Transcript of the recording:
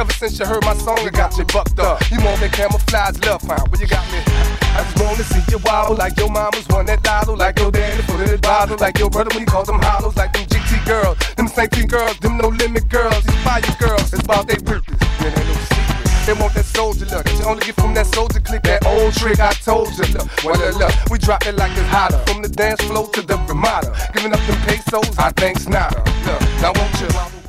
Ever since you heard my song, it got you bucked up. You more than camouflage love found, but you got me. I just wanna see you wobble like your mama's won that lotto, like your daddy put in his bottle, like your brother when he called them hollows, like them GT girls, them St. T girls, them no limit girls, these fire girls. It's about they purpose, man, ain't no secret. They want that soldier look, that you only get from that soldier click, that old trick I told you. Look, well, look, we drop it like it's hotter, from the dance floor to the Ramada, giving up them pesos, I think's nada. Look, now won't you?